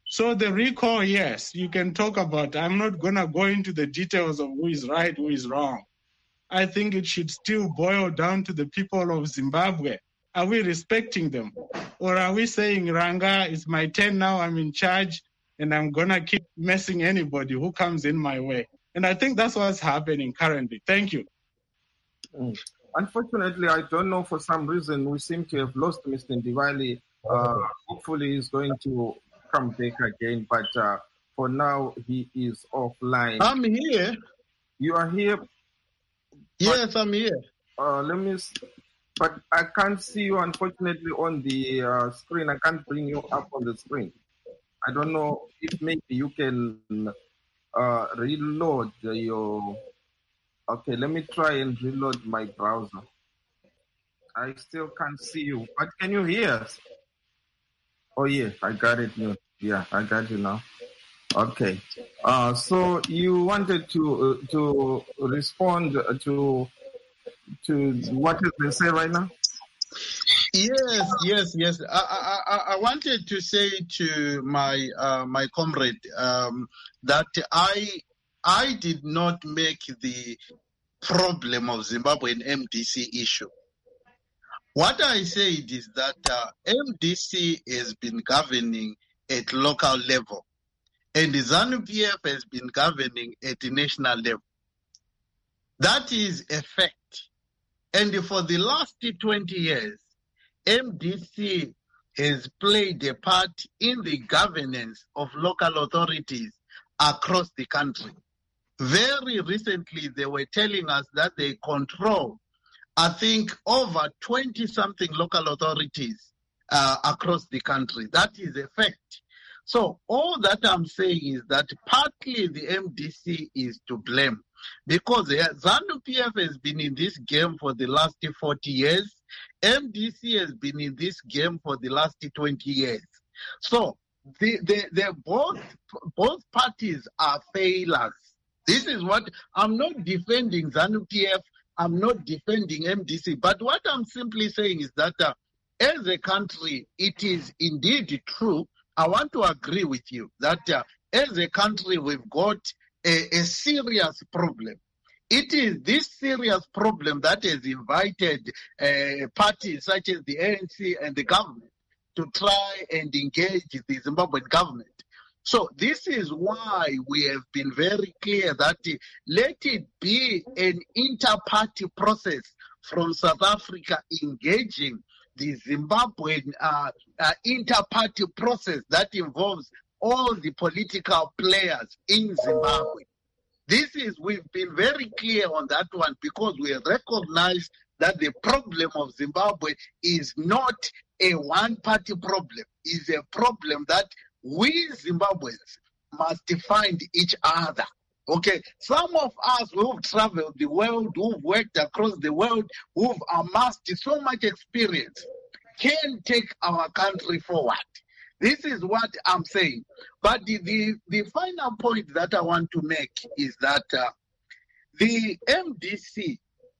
So the recall, yes, you can talk about. I'm not going to go into the details of who is right, who is wrong. I think it should still boil down to the people of Zimbabwe. Are we respecting them? Or are we saying, Ranga, it's my turn now, I'm in charge, and I'm going to keep messing anybody who comes in my way? And I think that's what's happening currently. Thank you. Mm. Unfortunately, I don't know, for some reason, we seem to have lost Mister Ndivali. Uh, hopefully he's going to come back again, but uh, for now, he is offline. I'm here. You are here? Yes, I'm here. Uh, let me, s- but I can't see you, unfortunately, on the uh, screen. I can't bring you up on the screen. I don't know if maybe you can uh, reload your... Okay, let me try and reload my browser. I still can't see you, but can you hear us? Oh, yeah, I got it. now. Yeah, I got you now. Okay. Uh, so you wanted to uh, to respond to to what did they say right now? Yes, yes, yes. I, I, I I wanted to say to my uh, my comrade um, that I I did not make the problem of Zimbabwean M D C issue. What I said is that uh, M D C has been governing at local level, and the ZANU-P F has been governing at the national level. That is a fact. And for the last twenty years, M D C has played a part in the governance of local authorities across the country. Very recently, they were telling us that they control, I think, over twenty-something local authorities uh, across the country. That is a fact. So all that I'm saying is that partly the M D C is to blame, because the ZANU-P F has been in this game for the last forty years. M D C has been in this game for the last twenty years. So the, the, the both, both parties are failures. This is what, I'm not defending ZANU-P F, I'm not defending M D C, but what I'm simply saying is that uh, as a country, it is indeed true. I want to agree with you that uh, as a country, we've got a, a serious problem. It is this serious problem that has invited uh, parties such as the A N C and the government to try and engage the Zimbabwean government. So this is why we have been very clear that uh, let it be an inter-party process from South Africa engaging the Zimbabwean uh, uh, inter-party process that involves all the political players in Zimbabwe. This is, we've been very clear on that one because we recognize that the problem of Zimbabwe is not a one-party problem. It's a problem that we Zimbabweans must find each other. Okay, some of us who've traveled the world, who've worked across the world, who've amassed so much experience, can take our country forward. This is what I'm saying. But the, the, the final point that I want to make is that uh, the M D C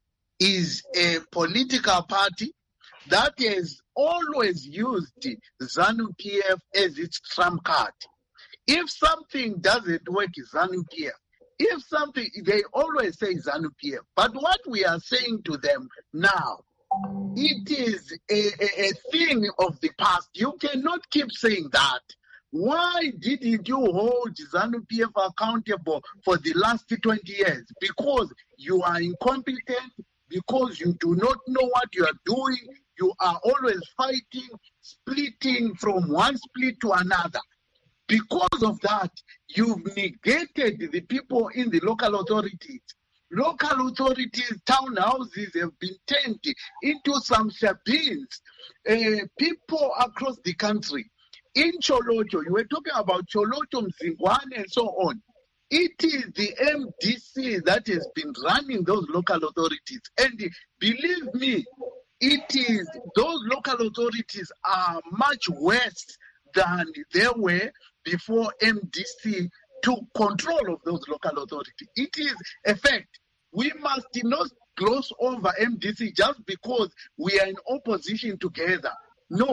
is a political party that has always used ZANU-P F as its trump card. If something doesn't work, ZANU-P F. If something, they always say ZANU-P F. But what we are saying to them now, it is a, a, a thing of the past. You cannot keep saying that. Why didn't you hold ZANU-P F accountable for the last twenty years? Because you are incompetent, because you do not know what you are doing. You are always fighting, splitting from one split to another. Because of that, you've negated the people in the local authorities. Local authorities, townhouses have been turned into some shabins. Uh, people across the country, in Choloto, you were talking about Choloto, Mzingwane, and so on. It is the M D C that has been running those local authorities. And believe me, it is, those local authorities are much worse than they were before M D C took control of those local authorities. It is a fact. We must not gloss over M D C just because we are in opposition together. No,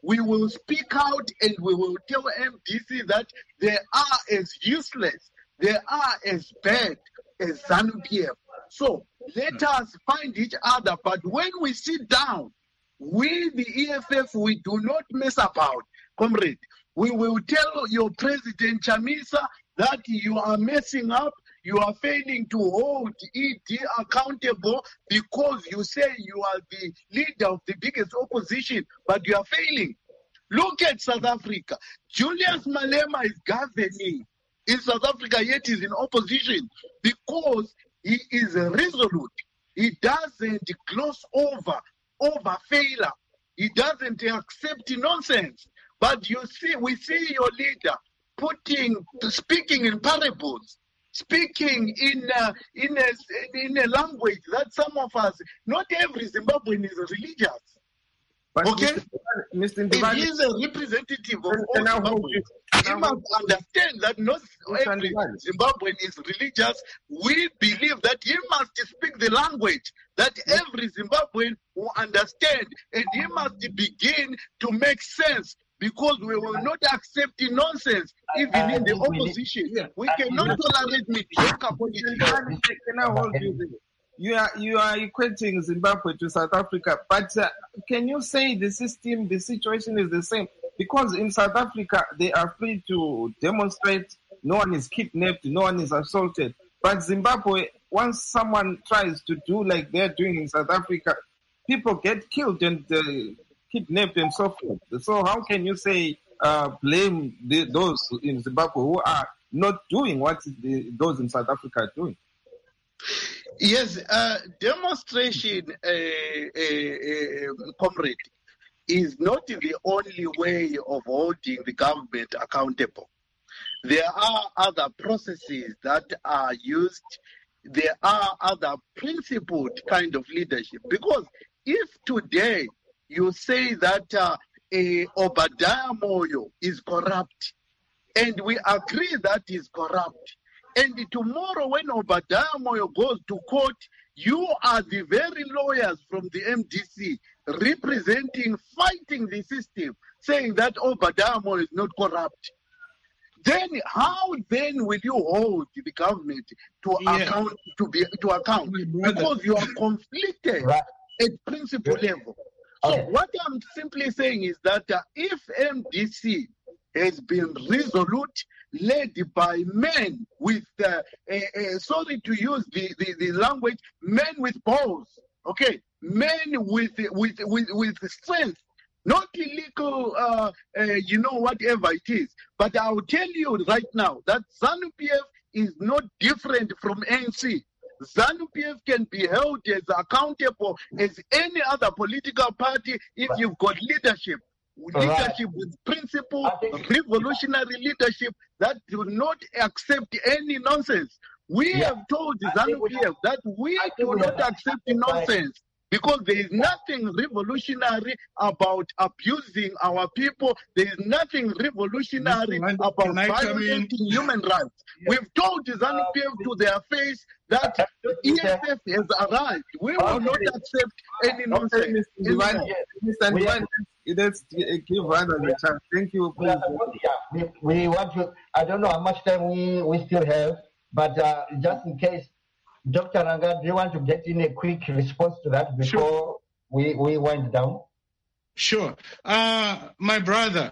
we will speak out and we will tell M D C that they are as useless, they are as bad as ZANU-P F. So let us find each other. But when we sit down, we, the E F F, we do not mess about, comrade. We will tell your President Chamisa that you are messing up. You are failing to hold E D accountable because you say you are the leader of the biggest opposition, but you are failing. Look at South Africa. Julius Malema is governing in South Africa, yet is in opposition because he is resolute. He doesn't gloss over, over failure. He doesn't accept nonsense. But you see, we see your leader putting, speaking in parables, speaking in uh, in a in a language that some of us, not every Zimbabwean is religious. But okay, Mister If Ndibane, he is a representative of all can I hold Zimbabweans, you? he Can I must hold you? understand that not Mister every Ndibane. Zimbabwean is religious. We believe that he must speak the language that every Zimbabwean will understand, and he must begin to make sense. Because we will not accept nonsense, even I- I in the think we need- opposition. Yeah. We cannot tolerate mediocre politics. Can I hold you there? You are you are equating Zimbabwe to South Africa, but uh, can you say the system, the situation is the same? Because in South Africa they are free to demonstrate, no one is kidnapped, no one is assaulted. But Zimbabwe, once someone tries to do like they're doing in South Africa, people get killed and uh, kidnapped and so forth. So how can you say uh, blame the, those in Zimbabwe who are not doing what the, those in South Africa are doing? Yes, uh, demonstration, uh, uh, uh, comrade, is not the only way of holding the government accountable. There are other processes that are used. There are other principled kind of leadership. Because if today you say that uh, a Obadiah Moyo is corrupt, and we agree that is corrupt, and tomorrow when Obadiah Moyo goes to court, you are the very lawyers from the M D C representing, fighting the system, saying that Obadiah Moyo is not corrupt. Then how then will you hold the government to Yeah. account to be to account? My brother. Because you are conflicted Right. at principle level. So Okay. what I'm simply saying is that uh, if M D C has been resolute, led by men with, uh, uh, uh, sorry to use the, the, the language, men with balls, okay, men with with with, with strength, not illegal, uh, uh, you know, whatever it is. But I will tell you right now that ZANU-P F is not different from A N C. ZANU-P F can be held as accountable as any other political party if you've got leadership. Leadership with principle, I think- revolutionary leadership that do not accept any nonsense. We Yeah. have told I think we ZANU-P F that we I think do we not have accept identified- nonsense. Because there is nothing revolutionary about abusing our people. There is nothing revolutionary Mister Wande, about can I come in? violating human rights. We've told the ZANU-P F to their face that E F F has arrived. We will not accept any Okay, nonsense. Mister Ndibane, anymore. Mister We Ndibane, let's give others a chance. Thank you. We, are supposed, yeah, we, we want to, I don't know how much time we, we still have, but uh, just in case, Doctor Ranga, do you want to get in a quick response to that before Sure. we, we wind down? Sure. Uh, my brother,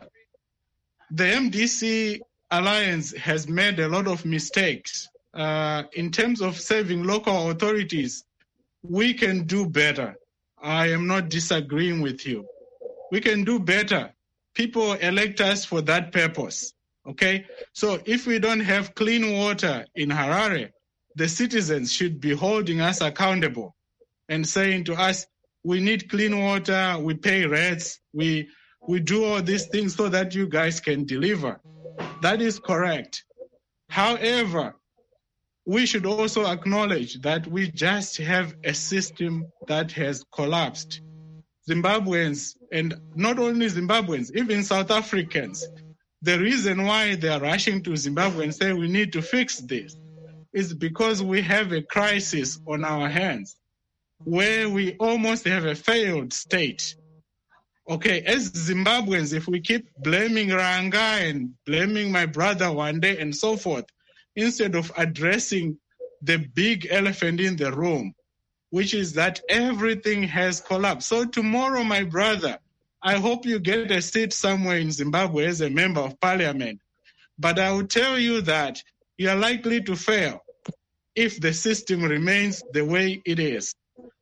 the M D C alliance has made a lot of mistakes. Uh, in terms of serving local authorities, we can do better. I am not disagreeing with you. We can do better. People elect us for that purpose. Okay? So if we don't have clean water in Harare, the citizens should be holding us accountable and saying to us, we need clean water, we pay rates, we we do all these things so that you guys can deliver. That is correct. However, we should also acknowledge that we just have a system that has collapsed. Zimbabweans, and not only Zimbabweans, even South Africans, the reason why they are rushing to Zimbabwe and say we need to fix this is because we have a crisis on our hands where we almost have a failed state. Okay, as Zimbabweans, if we keep blaming Ranga and blaming my brother Wande and so forth, instead of addressing the big elephant in the room, which is that everything has collapsed. So tomorrow, my brother, I hope you get a seat somewhere in Zimbabwe as a member of parliament. But I will tell you that you are likely to fail if the system remains the way it is.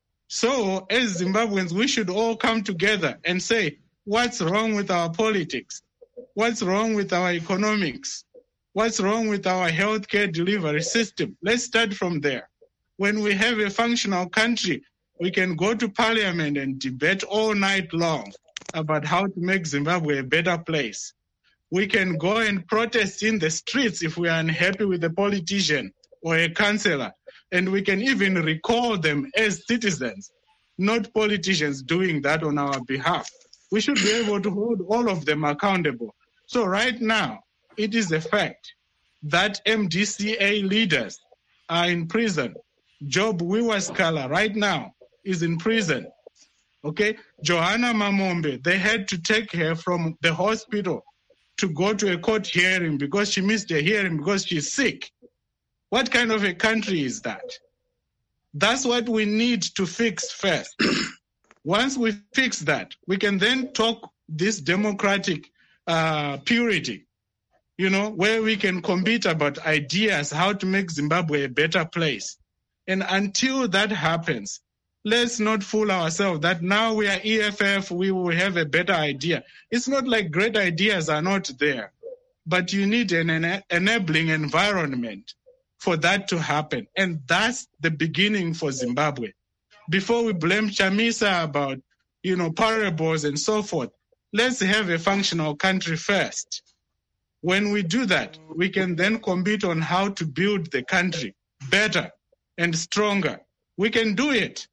So as Zimbabweans, we should all come together and say, what's wrong with our politics? What's wrong with our economics? What's wrong with our healthcare delivery system? Let's start from there. When we have a functional country, we can go to parliament and debate all night long about how to make Zimbabwe a better place. We can go and protest in the streets if we are unhappy with a politician or a councillor, and we can even recall them as citizens, not politicians doing that on our behalf. We should be able to hold all of them accountable. So right now, it is a fact that M D C A leaders are in prison. Job Wiwaskala right now is in prison. Okay, Johanna Mamombe, they had to take her from the hospital to go to a court hearing because she missed a hearing because she's sick. What kind of a country is that? That's what we need to fix first. Once we fix that, we can then talk this democratic uh, purity, you know, where we can compete about ideas, how to make Zimbabwe a better place. And until that happens, let's not fool ourselves that now we are E F F, we will have a better idea. It's not like great ideas are not there, but you need an ena- enabling environment for that to happen. And that's the beginning for Zimbabwe. Before we blame Chamisa about, you know, parables and so forth, let's have a functional country first. When we do that, we can then compete on how to build the country better and stronger. We can do it.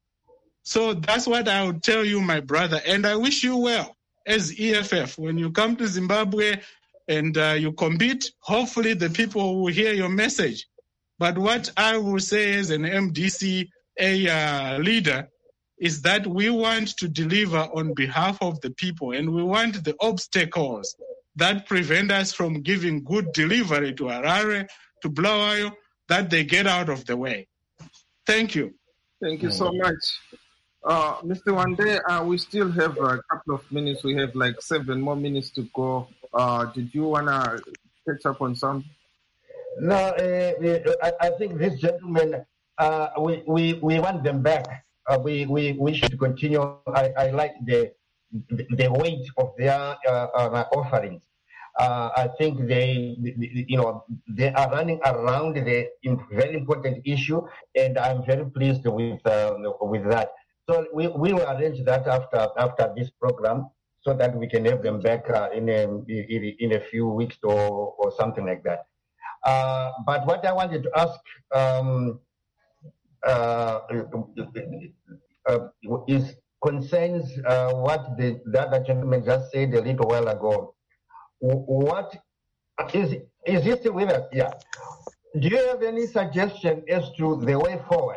So that's what I would tell you, my brother. And I wish you well as E F F. When you come to Zimbabwe and uh, you compete, hopefully the people will hear your message. But what I will say as an M D C A uh, leader is that we want to deliver on behalf of the people, and we want the obstacles that prevent us from giving good delivery to Harare, to Bulawayo, that they get out of the way. Thank you. Thank you so much. Uh, Mister Wande, uh, we still have a couple of minutes. We have like seven more minutes to go. Uh, did you want to catch up on some? No, uh, I, I think this gentleman, uh, we, we, we want them back. Uh, we, we, we should continue. I, I like the, the, the weight of their uh, uh, offerings. Uh, I think they, you know, they are running around the very important issue, and I'm very pleased with uh, with that. So we, we will arrange that after after this program, so that we can have them back uh, in a in, in a few weeks or or something like that. Uh, but what I wanted to ask um, uh, uh, is concerns uh, what the, the other gentleman just said a little while ago. What is is he still with us? Yeah. Do you have any suggestion as to the way forward,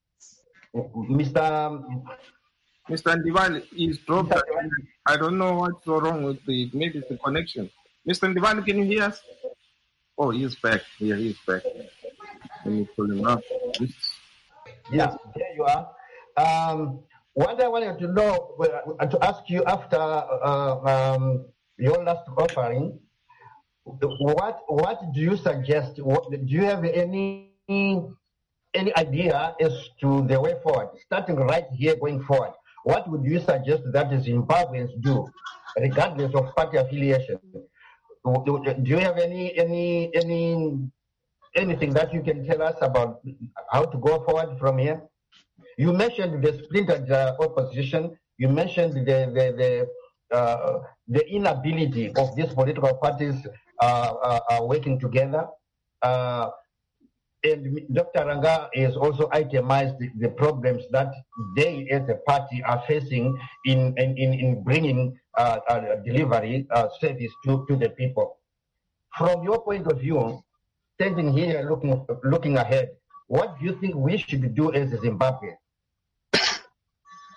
Mister Mister Ndivali is dropped. I don't know what's so wrong with the maybe it's the connection. Mister Ndivali, can you hear us? Oh, he's back. Yeah, he's back. Let me pull him up. Yeah, there you are. Um, what I wanted to know, uh, to ask you after uh, um, your last offering, what what do you suggest? What, do you have any any idea as to the way forward, starting right here going forward? What would you suggest that the Zimbabweans do, regardless of party affiliation? Do, do you have any any any anything that you can tell us about how to go forward from here? You mentioned the splintered uh, opposition. You mentioned the the the, uh, the inability of these political parties uh, uh, uh, working together. Uh, and Doctor Ranga has also itemized the, the problems that they as a party are facing in in, in bringing uh, uh, delivery uh, service to, to the people. From your point of view, standing here looking looking ahead, what do you think we should do as Zimbabwe?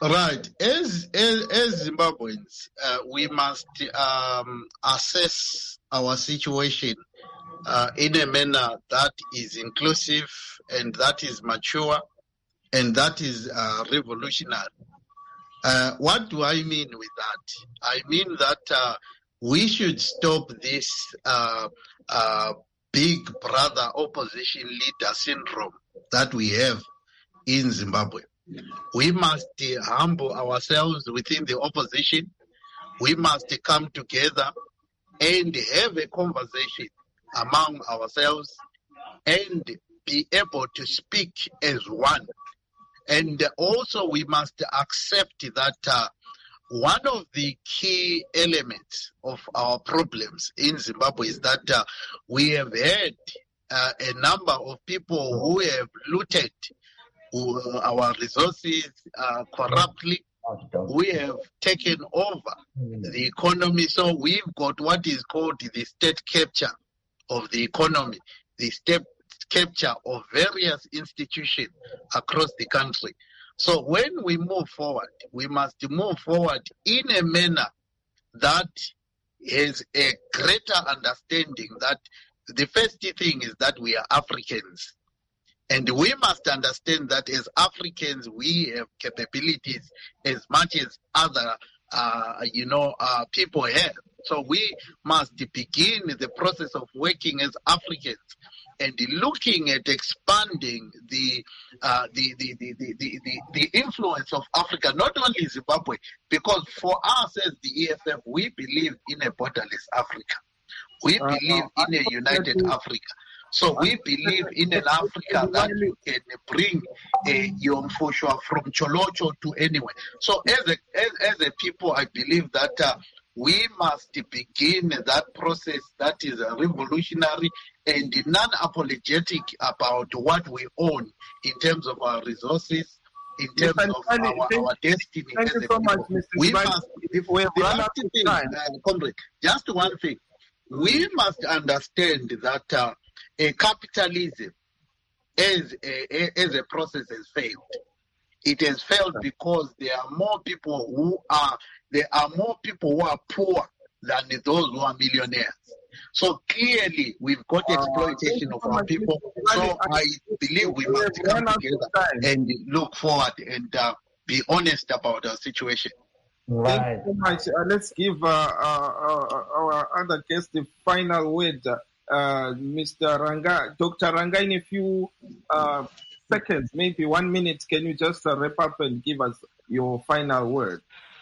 Right. As as, as Zimbabweans, uh, we must um, assess our situation uh, in a manner that is inclusive and that is mature and that is uh, revolutionary. Uh, what do I mean with that? I mean that uh, we should stop this uh, uh, big brother opposition leader syndrome that we have in Zimbabwe. We must uh, humble ourselves within the opposition. We must come together and have a conversation among ourselves and be able to speak as one. And also we must accept that uh, one of the key elements of our problems in Zimbabwe is that uh, we have had uh, a number of people who have looted our resources uh, corruptly. We have taken over the economy. So we've got what is called the state capture of the economy, the state capture of various institutions across the country. So when we move forward, we must move forward in a manner that has a greater understanding that the first thing is that we are Africans. And we must understand that as Africans, we have capabilities as much as other, uh, you know, uh, people have. So we must begin the process of working as Africans and looking at expanding the, uh, the, the, the, the, the, the, the influence of Africa, not only Zimbabwe, because for us as the E F F, we believe in a borderless Africa. We believe in a united Africa. So we believe in an Africa that can bring a Yom Foshua from Cholocho to anywhere. So as a, as, as a people, I believe that uh, we must begin that process that is revolutionary and non-apologetic about what we own in terms of our resources, in terms of our, our destiny. Thank you so much, Mister We must, if we run out of time, uh, comrade, just one thing. We must understand that uh, a capitalism as a, as a process has failed. It has failed because there are more people who are there are more people who are poor than those who are millionaires. So clearly we've got exploitation uh, of our people. So I believe we must come together and look forward and uh, be honest about our situation. Right. Thank you so much. Uh, let's give uh, uh, our other guest the final word. Uh, Mister Ranga, Doctor Ranga, in a few uh, seconds, maybe one minute, can you just uh, wrap up and give us your final word?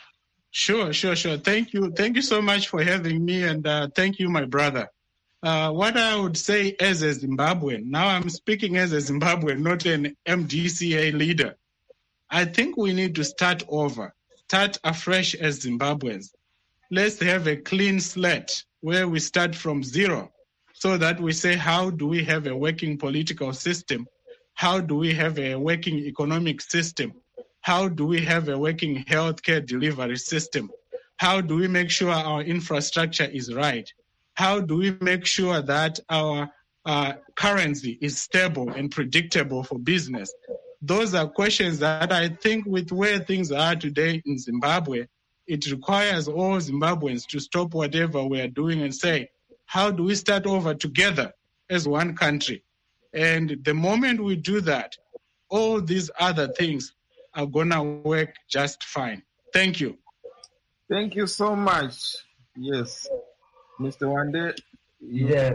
Sure, sure, sure. Thank you. Thank you so much for having me, and uh, thank you, my brother. Uh, what I would say as a Zimbabwean, now I'm speaking as a Zimbabwean, not an M D C A leader. I think we need to start over, start afresh as Zimbabweans. Let's have a clean slate where we start from zero, so that we say, how do we have a working political system? How do we have a working economic system? How do we have a working healthcare delivery system? How do we make sure our infrastructure is right? How do we make sure that our uh, currency is stable and predictable for business? Those are questions that I think with where things are today in Zimbabwe, it requires all Zimbabweans to stop whatever we are doing and say, how do we start over together as one country? And the moment we do that, all these other things are going to work just fine. Thank you. Thank you so much. Yes. Mister Wande? Yes.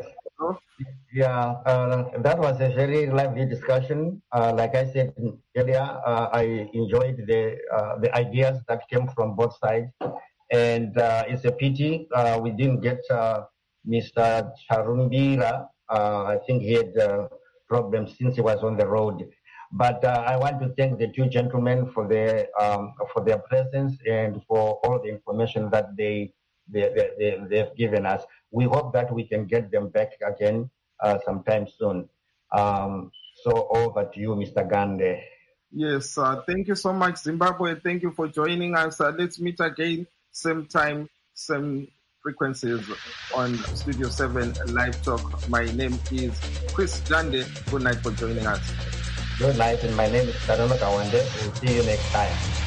Yeah, uh, that was a very lively discussion. Uh, like I said earlier, uh, I enjoyed the uh, the ideas that came from both sides. And uh, it's a pity uh, we didn't get uh, Mister Charumbira. Uh, I think he had uh, problems since he was on the road. But uh, I want to thank the two gentlemen for their um, for their presence and for all the information that they they, they, they they've given us. We hope that we can get them back again uh, sometime soon. Um, so over to you, Mister Gande. Yes, uh, thank you so much, Zimbabwe. Thank you for joining us. Uh, let's meet again, same time, same frequencies on Studio seven Live Talk. My name is Chris Gande. Good night for joining us. Good night, and my name is Tarono Kawande. We'll see you next time.